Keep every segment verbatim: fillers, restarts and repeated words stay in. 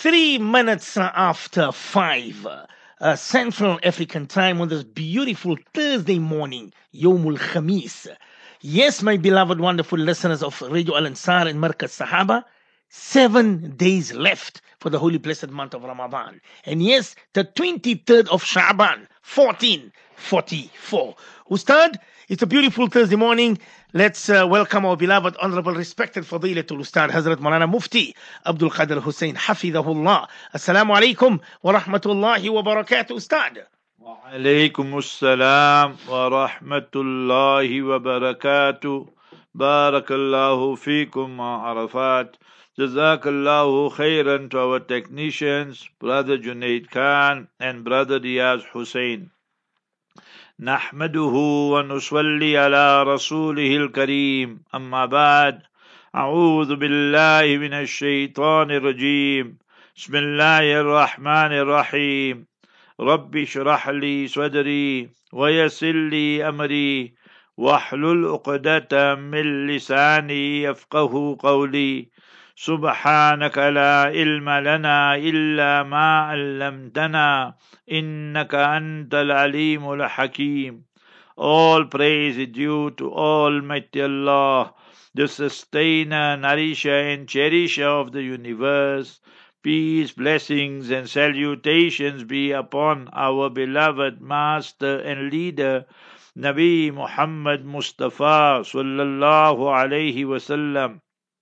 Three minutes after five, uh, Central African time on this beautiful Thursday morning, Yomul Khamis. Yes, my beloved, wonderful listeners of Radio Al Ansar and Markaz Sahaba, seven days left for the holy blessed month of Ramadan. And yes, the twenty-third of Sha'ban, fourteen forty-four. Ustad, it's a beautiful Thursday morning. Let's uh, welcome our beloved, honorable, respected Fadilatul Ustad Hazrat Maulana Mufti Abdul Qadir Hussein Hafidahullah. Assalamu alaikum wa rahmatullahi wa barakatuh, Ustad. وعليكم السلام ورحمة الله وبركاته. بارك الله فيكم عرفات. جزاك الله خيرا to our technicians, Brother Junaid Khan and Brother Riyaz Hussein. نحمده ونصلي على رسوله الكريم أما بعد أعوذ بالله من الشيطان الرجيم بسم الله الرحمن الرحيم رب اشرح لي صدري ويسر لي أمري واحلل عقدة من لساني يفقه قولي سبحانك لا علم لنا إلا ما علمتنا إنك أنت العليم الحكيم. All praise is due to Almighty Allah, the sustainer, nourisher and cherisher of the universe. Peace, blessings and salutations be upon our beloved master and leader, Nabi Muhammad Mustafa sallallahu alayhi wasallam.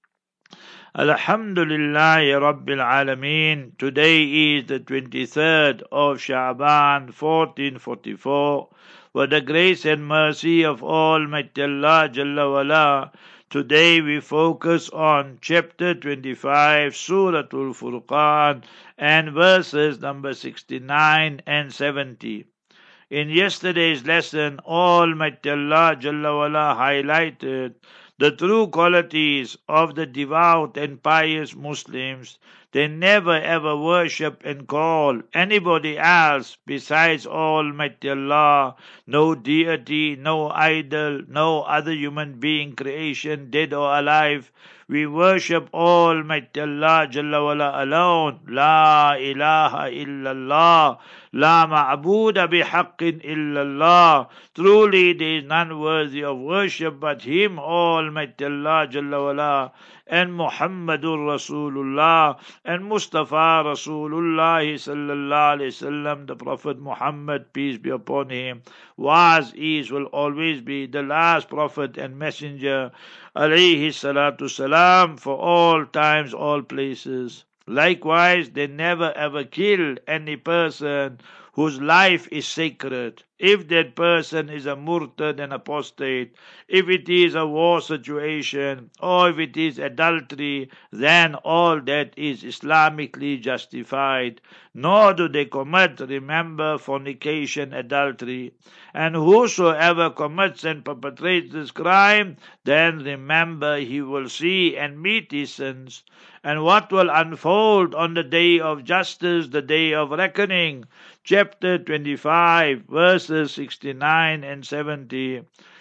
Alhamdulillahi Rabbil Alameen. Today is the twenty-third of Sha'ban, fourteen forty-four. With the grace and mercy of Almighty Allah Jalla wala, today we focus on chapter twenty-five, Suratul Furqan, and verses number sixty-nine and seventy. In yesterday's lesson, Almighty Allah Jalla wala highlighted the true qualities of the devout and pious Muslims. They never ever worship and call anybody else besides Almighty Allah. No deity, no idol, no other human being, creation, dead or alive. We worship Almighty Allah Jalla wala alone. La ilaha illallah. La ma'buda bihaqqin illallah. Truly there is none worthy of worship but Him, Almighty Allah Jalla wala. And Muhammadur Rasulullah and Mustafa Rasulullah sallallahu alayhi wasallam, the Prophet Muhammad, peace be upon him, was, is, will always be the last Prophet and Messenger alayhi salatu salam for all times, all places. Likewise, they never ever killed any person whose life is sacred. If that person is a murtad and apostate, if it is a war situation, or if it is adultery, then all that is Islamically justified. Nor do they commit, remember, fornication, adultery. And whosoever commits and perpetrates this crime, then remember he will see and meet his sins. And what will unfold on the day of justice, the day of reckoning? Chapter twenty-five, verses sixty-nine and seventy.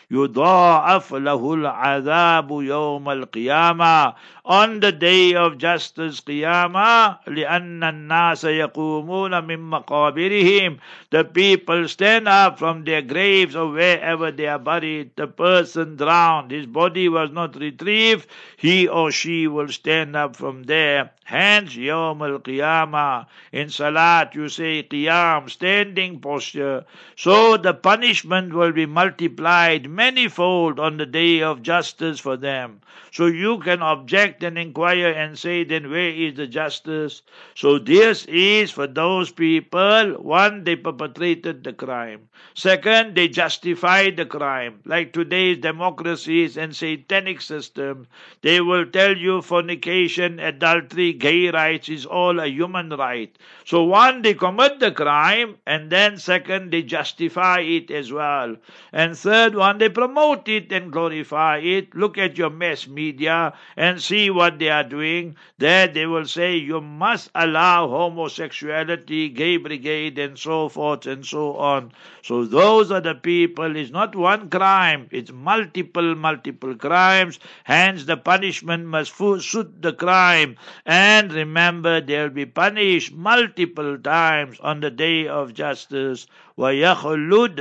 يضاعف له العذاب يوم القيامة. On the day of justice, Qiyamah, لأن الناس يقومون من مقابرهم. The people stand up from their graves or wherever they are buried. The person drowned, his body was not retrieved, he or she will stand up from there. Hence, Yawm al-Qiyamah. In Salat, you say Qiyam, standing posture. So the punishment will be multiplied manifold on the day of justice for them. So you can object and inquire and say, then where is the justice? So this is for those people, one, they perpetrated the crime. Second, they justified the crime. Like today's democracies and satanic system, they will tell you fornication, adultery, gay rights is all a human right. So one, they commit the crime, and then second, they justify it as well. And third one, they promote it and glorify it. Look at your mass media and see what they are doing. There they will say you must allow homosexuality, gay brigade, and so forth and so on. So those are the people. It's not one crime, it's multiple, multiple crimes. Hence the punishment must suit the crime. And remember, they'll be punished multiple times on the day of justice. وَيَخْلُدْ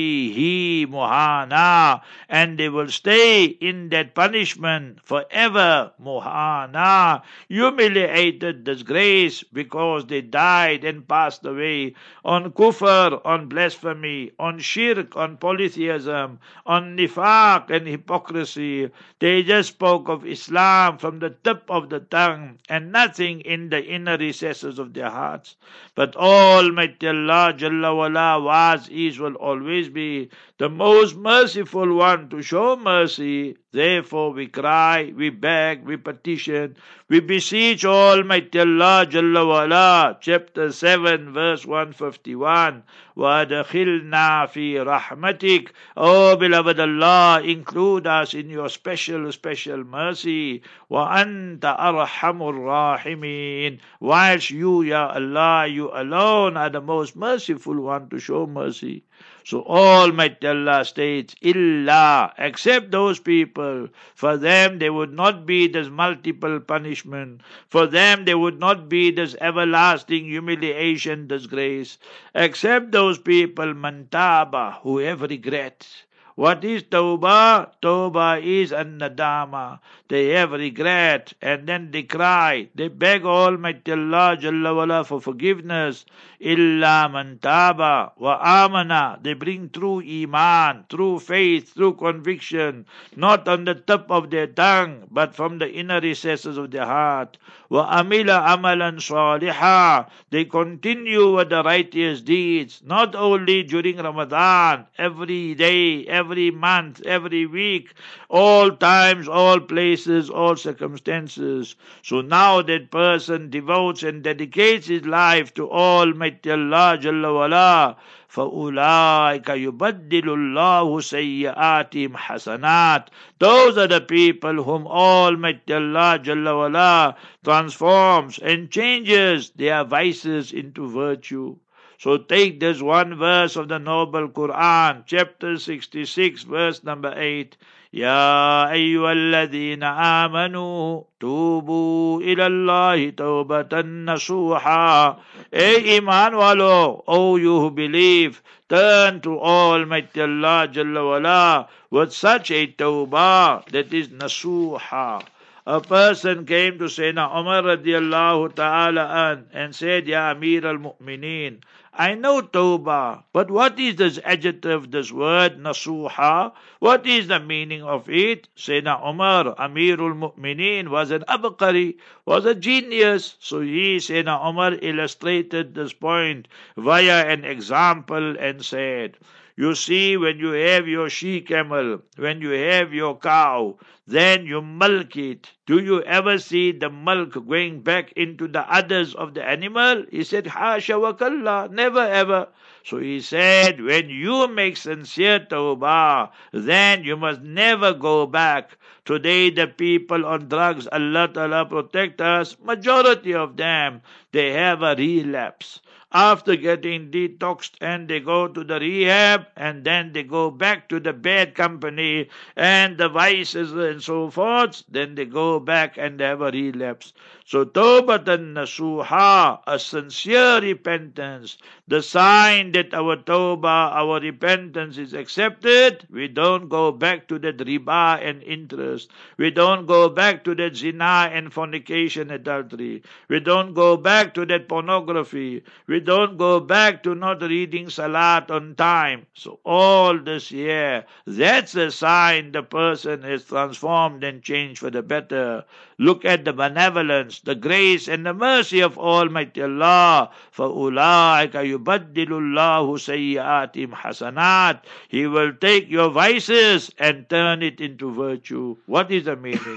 فِيهِ مُهَانًا, and they will stay in that punishment forever. Muhana, humiliated, disgrace, because they died and passed away on kufr, on blasphemy, on shirk, on polytheism, on nifaq and hypocrisy. They just spoke of Islam from the tip of the tongue and nothing in the inner recesses of their hearts. But Almighty Allah Jalla wala was, is, will always be the most merciful one to show mercy. Therefore we cry, we beg, we petition, we beseech Almighty Allah Jalla wala. Chapter seven verse one fifty-one. وَأَدْخِلْنَا فِي رَحْمَتِكَ. Oh beloved Allah, include us in your special, special mercy. وَأَنْتَ أَرْحَمُ الرَّاحِمِينَ. Whilst you, Ya Allah, you alone are the most merciful one to show mercy. So Almighty Allah states, Illa, except those people, for them there would not be this multiple punishment, for them there would not be this everlasting humiliation, disgrace, except those people, mantaba, who have regret. What is tawbah? Tawbah is an-nadama. They have regret and then they cry. They beg Almighty Allah Jalla wala for forgiveness. Illa man taba wa amana. They bring true iman, true faith, true conviction, not on the tip of their tongue, but from the inner recesses of their heart. Wa amila amalan saliha. They continue with the righteous deeds, not only during Ramadan, every day, every month, every week, all times, all places, all circumstances. So now that person devotes and dedicates his life to Almighty Allah Jalla wala. فَأُولَٰئِكَ يُبَدِّلُ اللَّهُ سَيِّئَاتِهِمْ حَسَنَاتٍ. Those are the people whom Almighty Allah Jalla wala transforms and changes their vices into virtue. So take this one verse of the noble Quran, chapter sixty-six, verse number eight. يا أيها الذين آمنوا توبوا إلى الله توبة نصوحا. Ey iman walo, O you who believe, turn to Almighty Allah Jalla wala with such a tawbah that is nasuha. A person came to Sayyidina Umar radiallahu ta'ala an and said, Ya Amir al-Mu'mineen, I know tawbah, but what is this adjective, this word, nasuha? What is the meaning of it? Sayyidina Umar, Amirul Mu'mineen, was an abqari, was a genius. So he, Sayyidina Umar, illustrated this point via an example and said, you see, when you have your she-camel, when you have your cow, then you milk it. Do you ever see the milk going back into the udders of the animal? He said, Hasha wa kalla, never ever. So he said, when you make sincere tawbah, then you must never go back. Today the people on drugs, Allah Ta'ala protect us, majority of them, they have a relapse. After getting detoxed and they go to the rehab and then they go back to the bad company and the vices and so forth, then they go back and they have a relapse. So tawbatan nasuha, a sincere repentance, the sign that our tawbah, our repentance is accepted. We don't go back to that riba and interest. We don't go back to that zina and fornication, adultery. We don't go back to that pornography. We don't go back to not reading salat on time. So all this here, that's a sign the person is transformed and changed for the better. Look at the benevolence, the grace and the mercy of Almighty Allah. فَأُولَٰئِكَ يُبَدِّلُ اللَّهُ سَيِّئَاتِهِمْ حَسَنَاتٍ. He will take your vices and turn it into virtue. What is the meaning?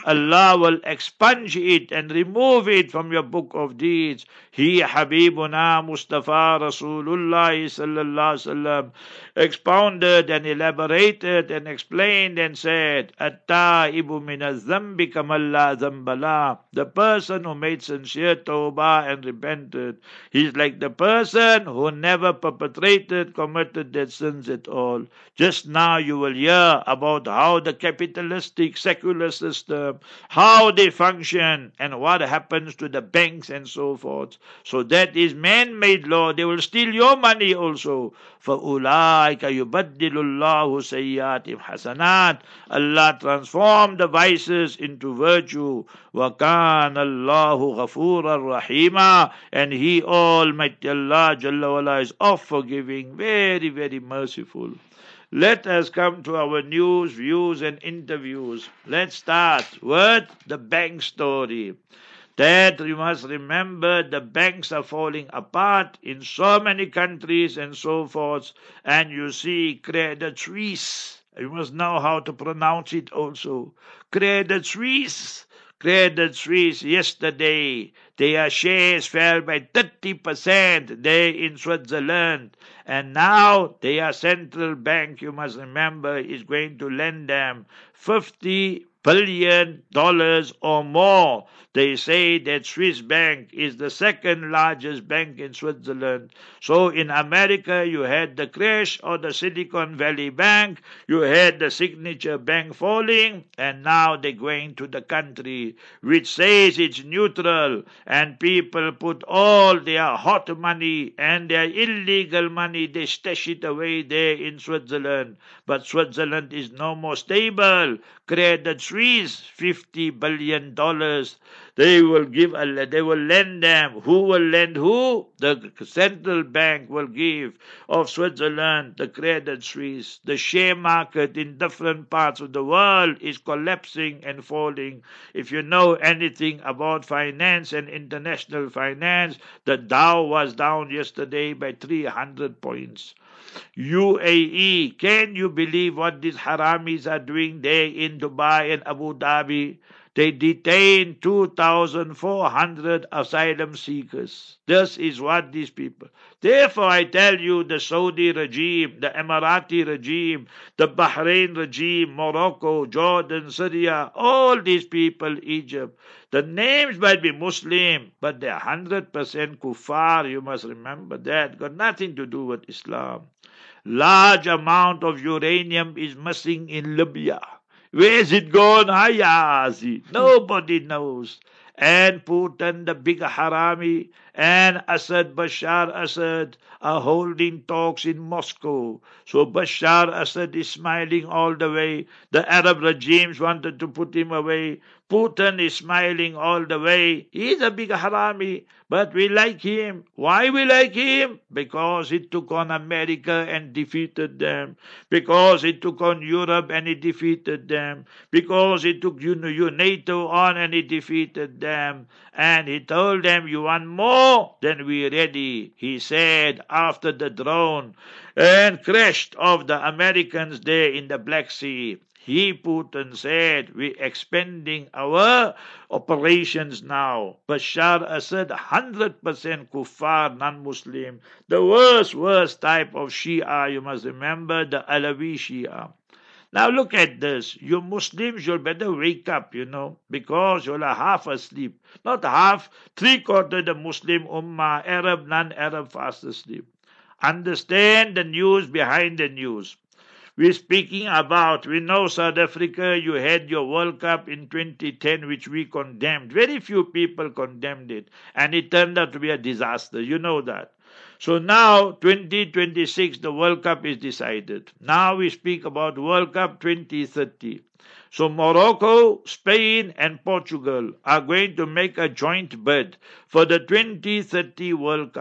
Allah will expunge it and remove it from your book of deeds. He, Habibuna Mustafa Rasulullah sallallahu alaihi wasallam, expounded and elaborated and explained and said, At-ta'ibu min az-zambi kamalla zambala. The person who made sincere tawbah and repented, he's like the person who never perpetrated, committed their sins at all. Just now you will hear about how the capitalistic secular system, how they function and what happens to the banks and so forth. So that is man-made law. They will steal your money also. فَأُولَٰئِكَ يُبَدِّلُ اللَّهُ سَيِّئَاتِهِمْ حَسَنَاتٍ. Allah transformed the vices into virtue. وَكَانَ اللَّهُ غَفُورًا رَحِيمًا. And He, Almighty Allah Jalla wala, is oft forgiving, very, very merciful. Let us come to our news, views and interviews. Let's start with the bank story. That you must remember, the banks are falling apart in so many countries and so forth. And you see Credit Suisse. You must know how to pronounce it also. Credit Suisse. Credit Suisse yesterday, their shares fell by thirty percent there in Switzerland. And now their central bank, you must remember, is going to lend them fifty billion dollars or more. They say that Swiss bank is the second largest bank in Switzerland. So in America, you had the crash of the Silicon Valley Bank, you had the Signature Bank falling, and now they're going to the country which says it's neutral, and people put all their hot money and their illegal money, they stash it away there in Switzerland. But Switzerland is no more stable. Credit Suisse, fifty billion dollars. They will give, they will lend them. Who will lend who? The central bank will give of Switzerland, the Credit Suisse. The share market in different parts of the world is collapsing and falling. If you know anything about finance and international finance, the Dow was down yesterday by three hundred points. U A E, can you believe what these haramis are doing there in Dubai and Abu Dhabi? They detained two thousand four hundred asylum seekers. This is what these people. Therefore, I tell you, the Saudi regime, the Emirati regime, the Bahrain regime, Morocco, Jordan, Syria, all these people, Egypt, the names might be Muslim, but they're one hundred percent kuffar. You must remember that. Got nothing to do with Islam. Large amount of uranium is missing in Libya. Where's it gone? Hayazi. Nobody knows. And Putin, the big harami, and Assad, Bashar Assad are holding talks in Moscow. So Bashar Assad is smiling all the way. The Arab regimes wanted to put him away. Putin is smiling all the way. He's a big harami, but we like him. Why we like him? Because he took on America and defeated them. Because he took on Europe and he defeated them. Because he took NATO on and he defeated them. And he told them, you want more? Then we're ready. He said after the drone and crashed of the Americans there in the Black Sea. He, Putin, said, we're expanding our operations now. Bashar Assad, one hundred percent kuffar, non-Muslim. The worst, worst type of Shia, you must remember, the Alawi Shia. Now look at this. You Muslims, you'll better wake up, you know, because you're half asleep. Not half, three-quarter the Muslim Ummah, Arab, non-Arab, fast asleep. Understand the news behind the news. We're speaking about, we know South Africa, you had your World Cup in twenty ten, which we condemned. Very few people condemned it, and it turned out to be a disaster. You know that. So now, twenty twenty-six, the World Cup is decided. Now we speak about World Cup twenty thirty. So Morocco, Spain, and Portugal are going to make a joint bid for the twenty thirty World Cup.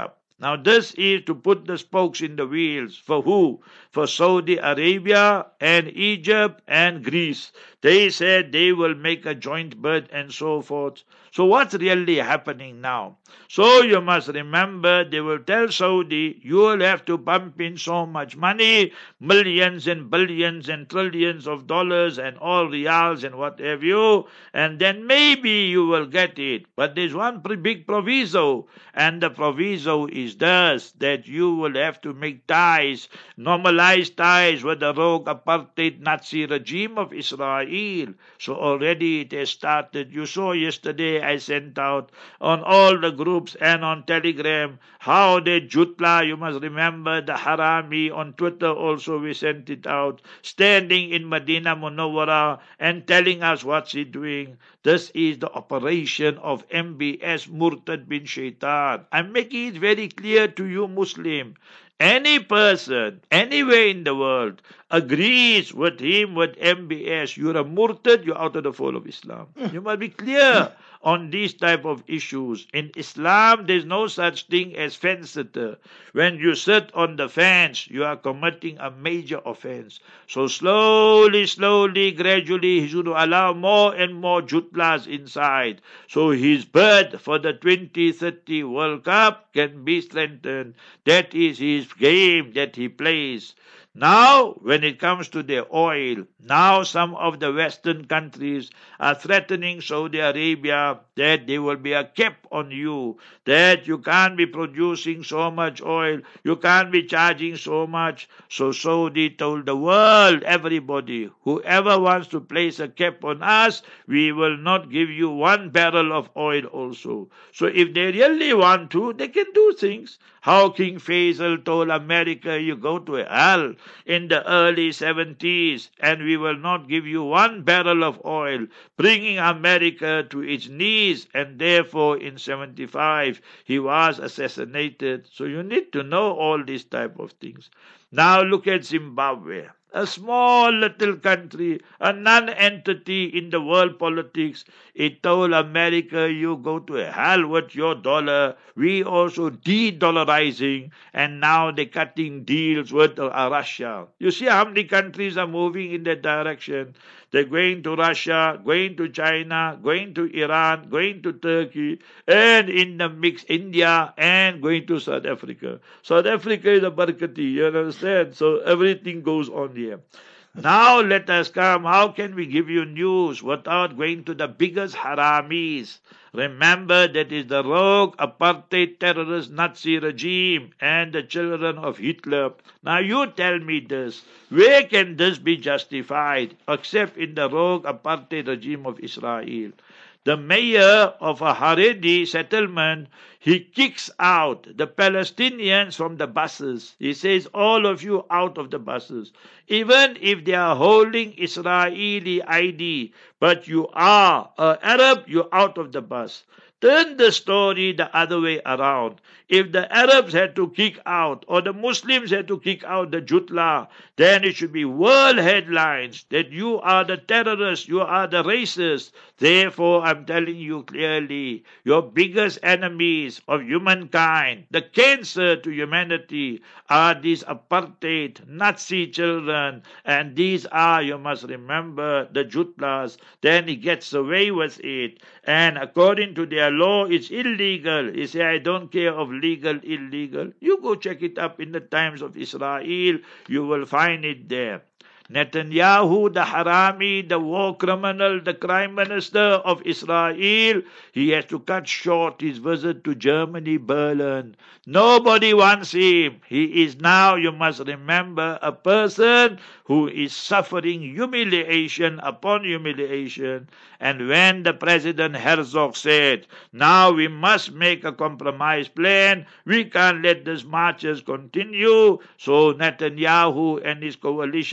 Now this is to put the spokes in the wheels. For who? For Saudi Arabia and Egypt and Greece. They said they will make a joint bid and so forth. So what's really happening now? So you must remember, they will tell Saudi, you will have to pump in so much money, millions and billions and trillions of dollars and all reals and what have you, and then maybe you will get it. But there's one big proviso, and the proviso is this, that you will have to make ties, normalize ties with the rogue apartheid Nazi regime of Israel. So already it has started. You saw yesterday I sent out on all the groups and on Telegram how the Jutla, you must remember the Harami, on Twitter also we sent it out, standing in Medina Munawwara and telling us what's he doing. This is the operation of M B S Murtad bin Shaitan. I'm making it very clear to you Muslim. Any person, anywhere in the world, agrees with him, with M B S, you're a murtad, you're out of the fold of Islam. You must be clear on these type of issues. In Islam, there's no such thing as fence sitter. When you sit on the fence, you are committing a major offense. So slowly, slowly, gradually, he's going to allow more and more jutlas inside. So his bid for the twenty thirty World Cup can be strengthened. That is his game that he plays. Now, when it comes to the oil, now some of the Western countries are threatening Saudi Arabia that there will be a cap on you, that you can't be producing so much oil, you can't be charging so much. So Saudi told the world, everybody, whoever wants to place a cap on us, we will not give you one barrel of oil also. So if they really want to, they can do things. How King Faisal told America, you go to hell in the early seventies and we will not give you one barrel of oil, bringing America to its knees, and therefore in seventy-five he was assassinated. So you need to know all these type of things. Now look at Zimbabwe. A small little country, a non-entity in the world politics. It told America, you go to hell with your dollar. We also de-dollarizing, and now they're cutting deals with uh, Russia. You see how many countries are moving in that direction? They're going to Russia, going to China, going to Iran, going to Turkey, and in the mix, India, and going to South Africa. South Africa is a barkati, you understand? So everything goes on here. Now let us come. How can we give you news without going to the biggest haramis? Remember, that is the rogue apartheid terrorist Nazi regime and the children of Hitler. Now you tell me this. Where can this be justified except in the rogue apartheid regime of Israel? The mayor of a Haredi settlement, he kicks out the Palestinians from the buses. He says, all of you out of the buses. Even if they are holding Israeli I D, but you are an Arab, you're out of the bus. Turn the story the other way around. If the Arabs had to kick out, or the Muslims had to kick out the Jutla, then it should be world headlines that you are the terrorists, you are the racists. Therefore, I'm telling you clearly, your biggest enemies of humankind, the cancer to humanity, are these apartheid Nazi children. And these are, you must remember, the Jutlas. Then he gets away with it. And according to their law, it's illegal. He say, I don't care of legal, illegal. You go check it up in the times of Israel. You will find it there. Netanyahu, the Harami, the war criminal, the crime minister of Israel, he has to cut short his visit to Germany, Berlin. Nobody wants him. He is now, you must remember, a person who is suffering humiliation upon humiliation. And when the President Herzog said, now we must make a compromise plan, we can't let these marches continue, so Netanyahu and his coalition reject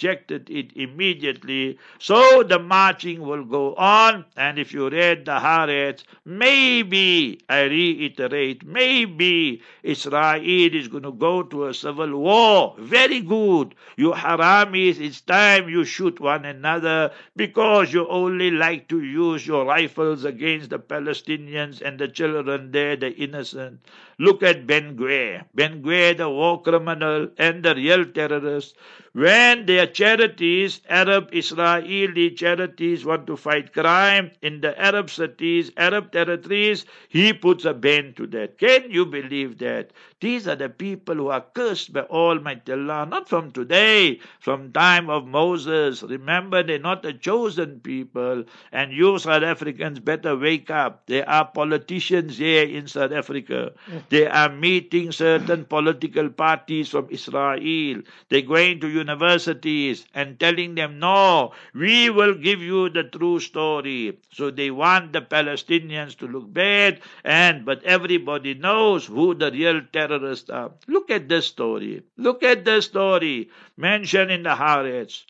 rejected it immediately. So the marching will go on, and if you read the Haaretz, maybe, I reiterate, maybe Israel is going to go to a civil war. Very good. You haramis, it's time you shoot one another because you only like to use your rifles against the Palestinians and the children there, the innocent. Look at Ben Gvir. Ben Gvir, the war criminal and the real terrorist. When their charities, Arab Israeli charities, want to fight crime in the Arab cities, Arab territories, he puts a ban to that. Can you believe that? These are the people who are cursed by Almighty Allah, not from today, from time of Moses. Remember, they're not a chosen people, and you South Africans better wake up. There are politicians here in South Africa. They are meeting certain political parties from Israel. They're going to universities and telling them, no, we will give you the true story. So they want the Palestinians to look bad, and but everybody knows who the real terrorists are. Look at this story. Look at this story mentioned in the Haaretz.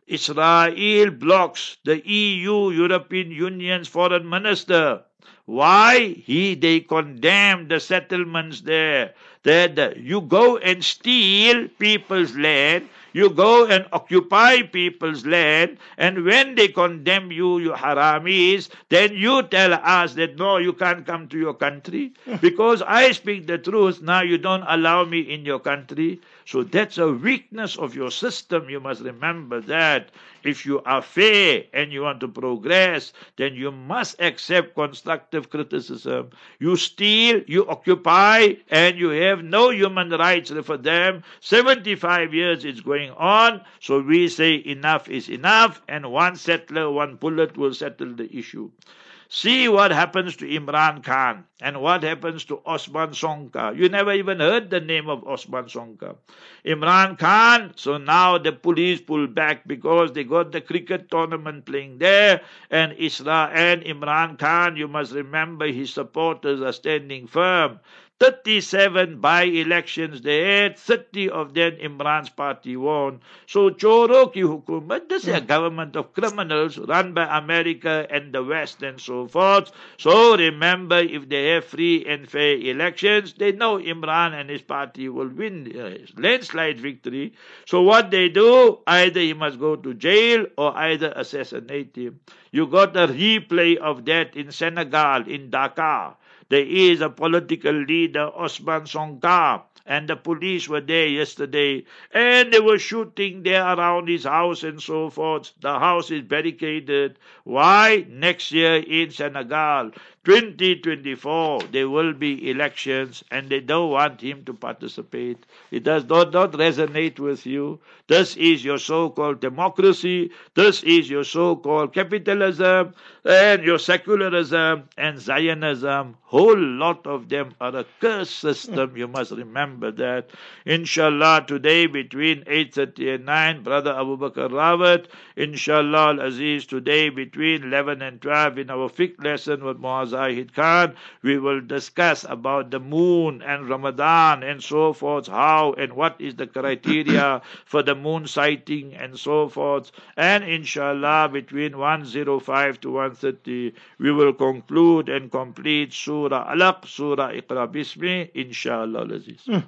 Israel blocks the E U, European Union's foreign minister. Why? He they condemn the settlements there. That you go and steal people's land, you go and occupy people's land, and when they condemn you, you haramis, then you tell us that no, you can't come to your country because I speak the truth. Now you don't allow me in your country. So that's a weakness of your system. You must remember that. If you are fair and you want to progress, then you must accept constructive criticism. You steal, you occupy, and you have no human rights for them. seventy-five years it's going on. So we say enough is enough, and one settler, one bullet will settle the issue. See what happens to Imran Khan and what happens to Osman Sonka. You never even heard the name of Osman Sonka. Imran Khan, so now the police pull back because they got the cricket tournament playing there, and Isra and Imran Khan, you must remember his supporters are standing firm. thirty-seven by-elections they had, thirty of them Imran's party won. So choro ki hukumat, this is a government of criminals run by America and the West and so forth. So remember, if they have free and fair elections, they know Imran and his party will win uh, landslide victory. So what they do, either he must go to jail or either assassinate him. You got a replay of that in Senegal, in Dakar. There is a political leader, Osman Sonka, and the police were there yesterday, and they were shooting there around his house and so forth. The house is barricaded. Why? Next year in Senegal, twenty twenty-four, there will be elections, and they don't want him to participate. It does not, not resonate with you. This is your so-called democracy. This is your so-called capitalism and your secularism and Zionism. Whole lot of them are a cursed system. You must remember that. Inshallah, today between eight thirty and nine, Brother Abu Bakr Rawat. Inshallah Al-Aziz, today between eleven and twelve in our fiqh lesson with Muaz Zahid Khan, we will discuss about the moon and Ramadan and so forth, how and what is the criteria for the moon sighting and so forth. And inshallah, between one oh five to one thirty, we will conclude and complete Surah Alaq, Surah Iqra Bismi, inshallah. Aziz. Hmm.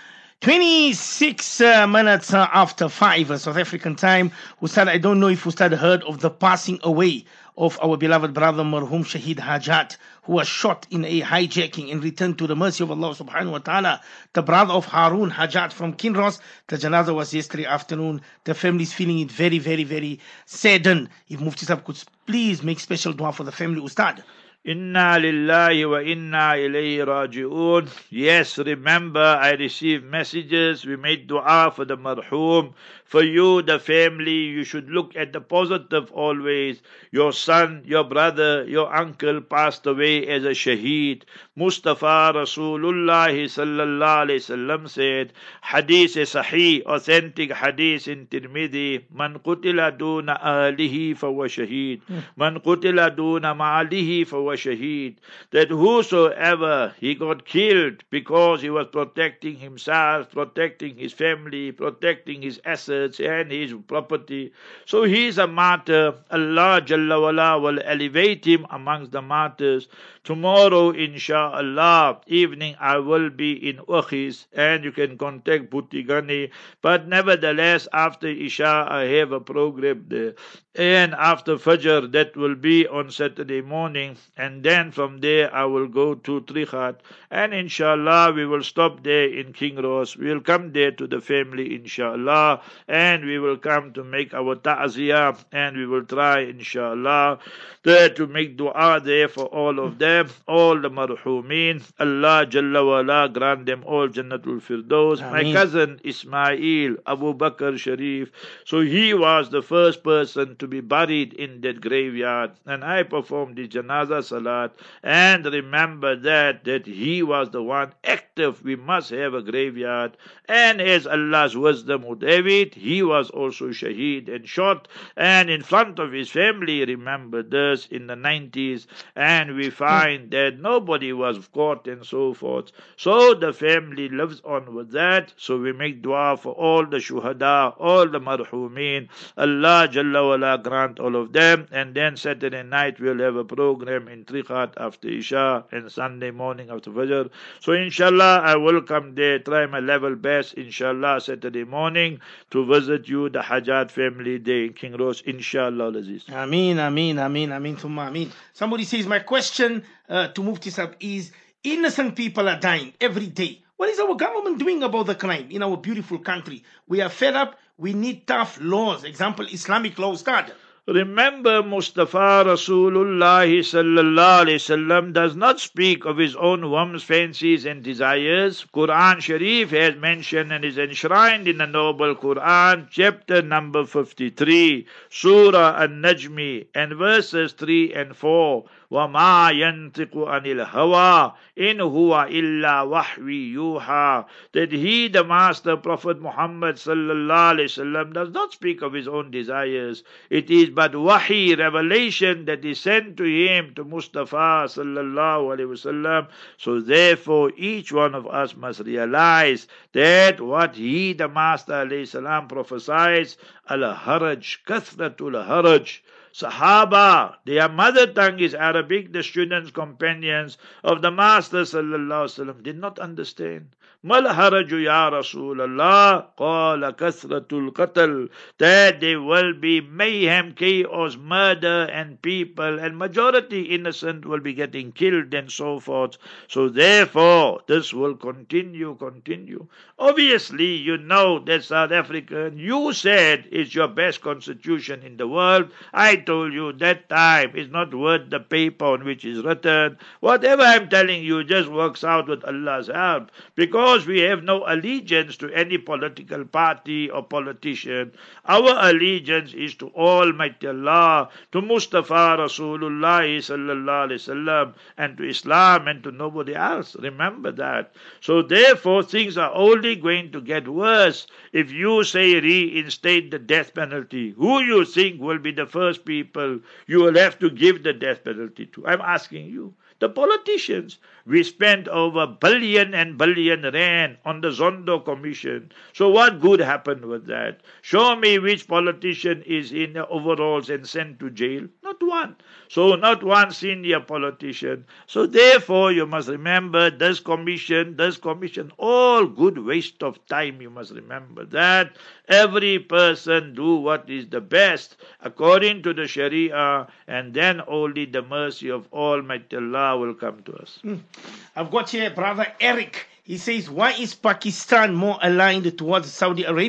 twenty-six uh, minutes uh, after five uh, South African time. Ustad, I don't know if Ustad heard of the passing away of our beloved brother Marhum Shahid Hajat, who was shot in a hijacking and returned to the mercy of Allah subhanahu wa ta'ala. The brother of Harun Hajat from Kinross. The janazah was yesterday afternoon. The family is feeling it very, very, very saddened. If Mufti Sahib could please make special dua for the family, Ustad. Inna lillahi wa inna ilayhi raji'un. Yes, remember, I received messages. We made dua for the marhum. For you, the family, you should look at the positive always. Your son, your brother, your uncle passed away as a shaheed. Mustafa Rasulullah sallallahu alayhi wasallam said, Hadith Sahih, authentic Hadith in Tirmidhi, Man qutila duna ahlihi fawa shaheed. Man qutila duna ma'alihi fawa shaheed. That whosoever he got killed because he was protecting himself, protecting his family, protecting his assets and his property, so he is a martyr. Allah Jalla wala will elevate him amongst the martyrs. Tomorrow, inshallah, evening I will be in Ukhis, and you can contact Bhutigani. But nevertheless, after Isha, I have a program there. And after Fajr, that will be on Saturday morning. And then from there, I will go to Trikhat. And inshallah, we will stop there in King Ross. We will come there to the family, inshallah. And we will come to make our ta'ziyah. And we will try, inshallah, there to make dua there for all of them, all the marhumeen. Allah Jalla wala grant them all Jannatul Firdaus. My cousin Ismail Abu Bakr Sharif, so he was the first person to be buried in that graveyard, and I performed the janaza salat. And remember that that he was the one active. We must have a graveyard, and as Allah's wisdom would have it, he was also shaheed and shot, and in front of his family. Remember this in the nineties, and we find that nobody was caught and so forth. So the family lives on with that. So we make dua for all the shuhada, all the marhumeen. Allah Jalla wala grant all of them. And then Saturday night we'll have a program in Trikhat after Isha, and Sunday morning after Fajr. So inshallah I will come there, try my level best, inshallah, Saturday morning to visit you, the Hajat family there in King Ross, inshallah. Aziz. Ameen, ameen, ameen, ameen, thumma ameen. Somebody says, my question uh, to Mufti Sahib is, innocent people are dying every day. What is our government doing about the crime in our beautiful country? We are fed up. We need tough laws. Example, Islamic law started. Remember, Mustafa Rasulullah sallallahu alayhi wasallam does not speak of his own whims, fancies and desires. Quran Sharif has mentioned and is enshrined in the noble Quran, chapter number fifty-three, Surah An-Najmi, and verses three and four. وَمَا يَنْطِقُ عَنِ الْهَوَىٰ إِنْ هُوَ إِلَّا وَحْوِي يُوحَىٰ. That he, the Master Prophet Muhammad sallallahu alayhi wasallam, does not speak of his own desires. It is but wahi, revelation, that is sent to him, to Mustafa sallallahu alayhi wasallam. So therefore, each one of us must realize that what he, the Master alayhi salam, prophesies, al-haraj, kathratul haraj. Sahaba, their mother tongue is Arabic. The students, companions of the Master sallallahu alaihi wasallam did not understand. Mal haraju ya Rasulallah, qala kasratul qatl. That there will be mayhem, chaos, murder, and people, and majority innocent will be getting killed and so forth. So therefore, this will continue, continue. Obviously, you know that South Africa, you said it's your best constitution in the world. I told you that time is not worth the paper on which it's written. Whatever I'm telling you just works out with Allah's help, because we have no allegiance to any political party or politician. Our allegiance is to Almighty Allah, to Mustafa Rasulullah sallallahu alaihi wasallam, and to Islam, and to nobody else. Remember that. So therefore, things are only going to get worse if you say reinstate the death penalty. Who you think will be the first people you will have to give the death penalty to? I'm asking you. The politicians. We spent over billion and billion rand on the Zondo Commission. So what good happened with that? Show me which politician is in the overalls and sent to jail. Not one. So not one senior politician. So therefore you must remember this commission, this commission, all good waste of time. You must remember that. Every person do what is the best according to the Sharia, and then only the mercy of Almighty Allah will come to us. Mm. I've got here brother Eric. He says, why is Pakistan more aligned towards Saudi Arabia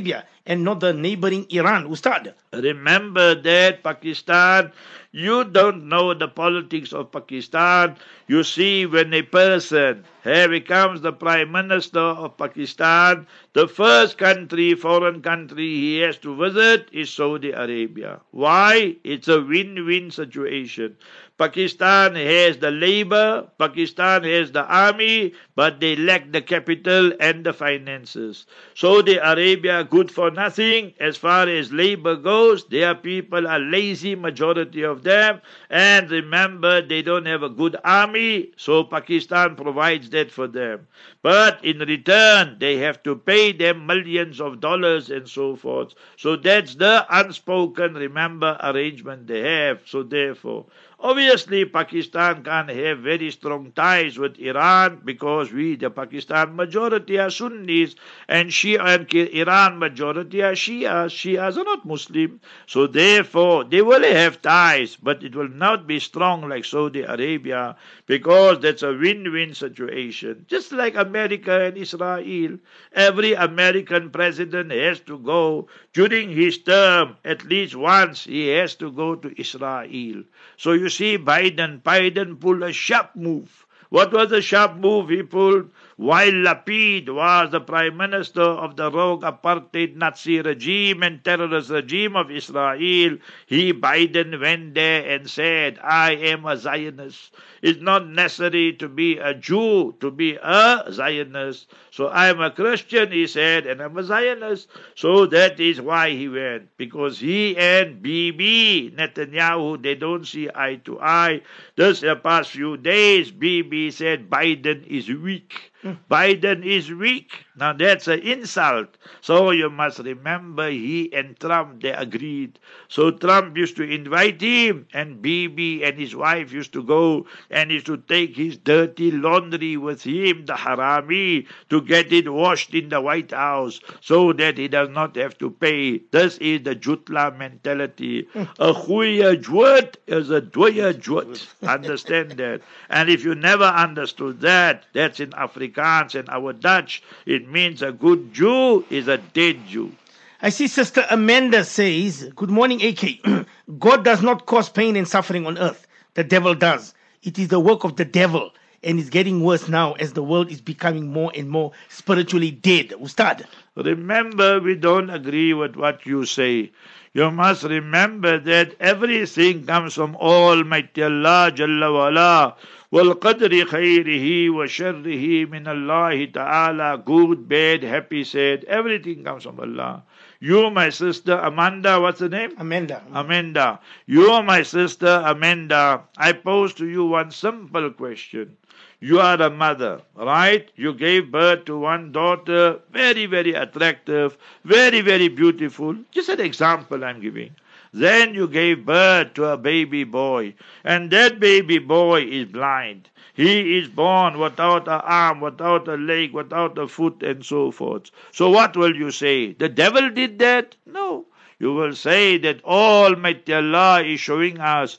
and not the neighboring Iran, Ustad. Remember that Pakistan, you don't know the politics of Pakistan. You see, when a person here becomes the Prime Minister of Pakistan, the first country, foreign country he has to visit is Saudi Arabia. Why? It's a win-win situation. Pakistan has the labor, Pakistan has the army, but they lack the capital and the finances. Saudi Arabia, good for nothing. As far as labor goes, their people are lazy, majority of them. And remember, they don't have a good army, so Pakistan provides that for them. But in return, they have to pay them millions of dollars and so forth. So that's the unspoken, remember, arrangement they have. So therefore, obviously, Pakistan can't have very strong ties with Iran because we, the Pakistan majority, are Sunnis, and Shia and Iran majority are Shias. Shias are not Muslim. So therefore, they will have ties, but it will not be strong like Saudi Arabia because that's a win-win situation. Just like America and Israel. Every American president has to go during his term, at least once he has to go to Israel. So you see, Biden, Biden pulled a sharp move. What was the sharp move he pulled? While Lapid was the prime minister of the rogue apartheid Nazi regime and terrorist regime of Israel, he, Biden, went there and said, I am a Zionist. It's not necessary to be a Jew to be a Zionist. So I'm a Christian, he said, and I'm a Zionist. So that is why he went. Because he and Bibi Netanyahu, they don't see eye to eye. Just the past few days, Bibi said Biden is weak. Biden is weak. Now that's an insult. So you must remember he and Trump, they agreed. So Trump used to invite him, and Bibi and his wife used to go and used to take his dirty laundry with him, the harami, to get it washed in the White House so that he does not have to pay. This is the Jutla mentality. A goeie Jood is a dooie Jood. Understand that? And if you never understood that, that's in Afrikaans and our Dutch, it means a good Jew is a dead Jew. I see Sister Amanda says, good morning, A K. God does not cause pain and suffering on earth. The devil does. It is the work of the devil, and it's getting worse now as the world is becoming more and more spiritually dead. Ustad. Remember, we don't agree with what you say. You must remember that everything comes from Almighty Allah Jalla wa Ala. وَالْقَدْرِ خَيْرِهِ وَشَرِّهِ مِنَ اللَّهِ تَعَالَى. Good, bad, happy, sad, everything comes from Allah. You, my sister Amanda, what's the name? Amanda. Amanda. You, my sister Amanda, I pose to you one simple question. You are a mother, right? You gave birth to one daughter, very, very attractive, very, very beautiful. Just an example I'm giving. Then you gave birth to a baby boy, and that baby boy is blind. He is born without an arm, without a leg, without a foot, and so forth. So what will you say? The devil did that? No. You will say that Almighty Allah is showing us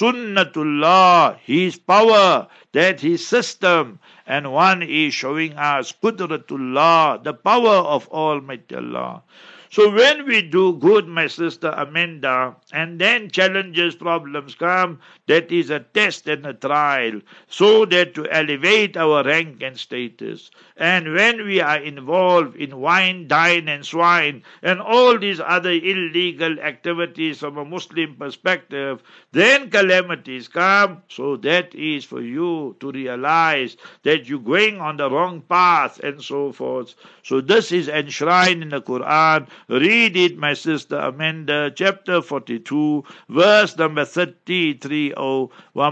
Sunnatullah, His power, that His system, and one is showing us Qudratullah, the power of Almighty Allah. So when we do good, my sister Amanda, and then challenges, problems come, that is a test and a trial, so that to elevate our rank and status. And when we are involved in wine, dine, and swine, and all these other illegal activities from a Muslim perspective, then calamities come. So that is for you to realize that you're going on the wrong path and so forth. So this is enshrined in the Quran. Read it, my sister Amanda, chapter forty-two, verse number thirty-three. وَمَا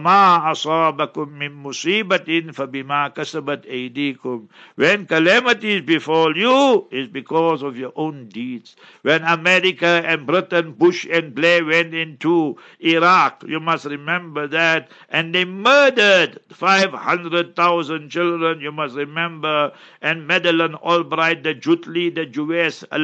أَصَابَكُم مِّن مُّصِيبَةٍ فَبِمَا كَسَبَتْ أَيْدِيكُم. When calamities befall you, it's because of your own deeds. When America and Britain, Bush and Blair went into Iraq, you must remember that, and they murdered five hundred thousand children, you must remember, and Madeleine Albright, the Jutli, the Jewess, Allah Ta'ala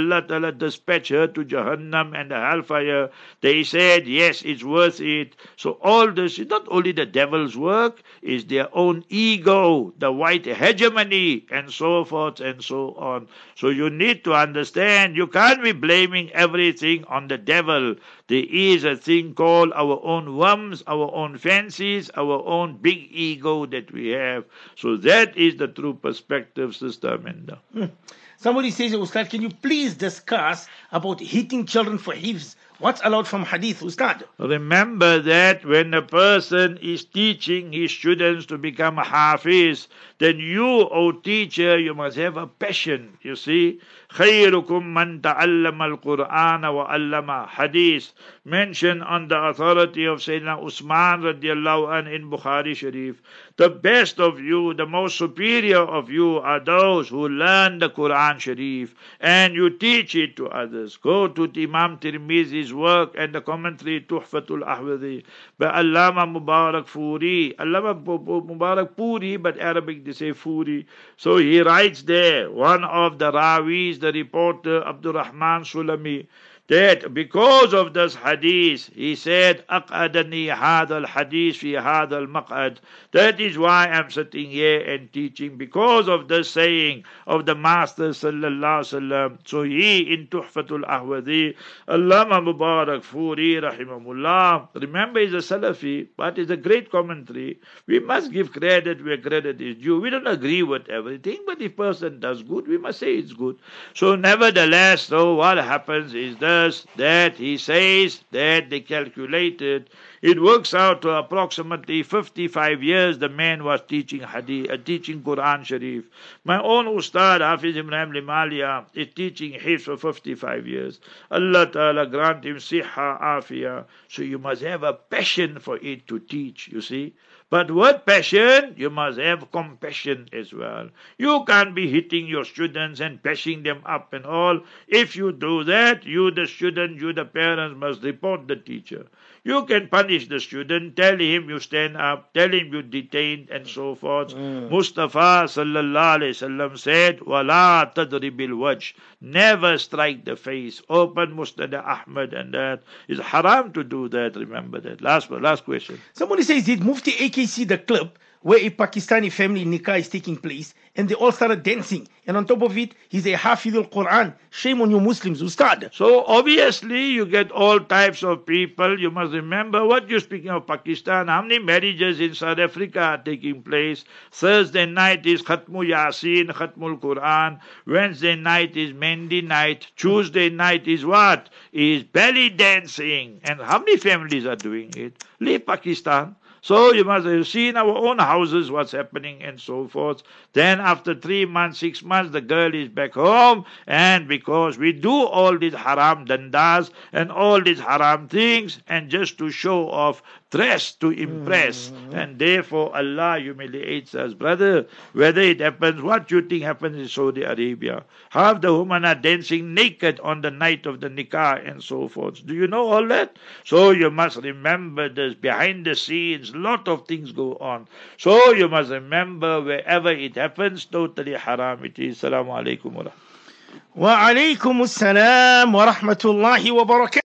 Ta'ala dispatch her to Jahannam and the hellfire, they said, yes, it's worth it. So all this is not only the devil's work, it's their own ego, the white hegemony, and so forth and so on. So you need to understand, you can't be blaming everything on the devil. There is a thing called our own whims, our own fancies, our own big ego that we have. So that is the true perspective, Sister Amanda. Hmm. Somebody says, Ustad, can you please discuss about hitting children for hifz? What's allowed from hadith, Ustad? Remember that when a person is teaching his students to become a hafiz, then you, O teacher, you must have a passion, you see. خيركم من تعلم القرآن وعلم hadith, mentioned on the authority of Sayyidina Usman radiallahu anh in Bukhari Sharif. The best of you, the most superior of you are those who learn the Quran Sharif and you teach it to others. Go to Imam Tirmizi's work and the commentary Tuhfatul Ahwadhi by Allama Mubarak Furi. Allama Mubarak Puri, but Arabic they say Furi. So he writes there, one of the Rawis, the reporter Abdul Rahman Sulami, that because of this hadith, he said, أَقْعَدَنِي هَذَا الْحَدِيث فِي هَذَا الْمَقْعَدِ. That is why I'm sitting here and teaching, because of the saying of the Master sallallahu alaihi wasallam. So he in Tuhfatul Ahwadhi, Allama Mubarak Furi rahimahullah, remember he's a Salafi, but it's a great commentary. We must give credit where credit is due. We don't agree with everything, but if a person does good, we must say it's good. So nevertheless, so what happens is that that he says that they calculated, it works out to approximately fifty-five years the man was teaching hadith, uh, teaching Quran Sharif. My own Ustad Hafiz Ibrahim Limalia is teaching Hifz for fifty-five years. Allah Ta'ala grant him siha afia. So you must have a passion for it to teach, you see. But with passion, you must have compassion as well. You can't be hitting your students and bashing them up and all. If you do that, you the student, you the parents must report the teacher. You can punish the student, tell him you stand up, tell him you detained and so forth. Mm. Mustafa sallallahu alayhi wasallam said, Wala tadribil wajh, never strike the face. Open Musnad Ahmad, and that is haram to do that, remember that. Last last question. Somebody says, did Mufti A K see the clip where a Pakistani family nikah is taking place and they all started dancing, and on top of it, he's a Hafidul Quran. Shame on you Muslims, Ustad. So obviously you get all types of people. You must remember what you're speaking of Pakistan. How many marriages in South Africa are taking place? Thursday night is Khatmul Yasin, Khatmul Quran. Wednesday night is Mendi night. Tuesday night is what? Is belly dancing. And how many families are doing it? Leave Pakistan. So you must have seen our own houses what's happening and so forth. Then after three months, six months, the girl is back home, and because we do all these haram dandas and all these haram things, and just to show off, dress to impress, mm-hmm. and therefore Allah humiliates us, brother. Whether it happens, what you think happens in Saudi Arabia? Half the women are dancing naked on the night of the nikah and so forth. Do you know all that? So you must remember this. Behind the scenes, lot of things go on. So you must remember, wherever it happens, totally haram it is. Assalamu alaikum wa rahmatullahi wa alaikum assalam wa rahmatullahi wa barakatuh.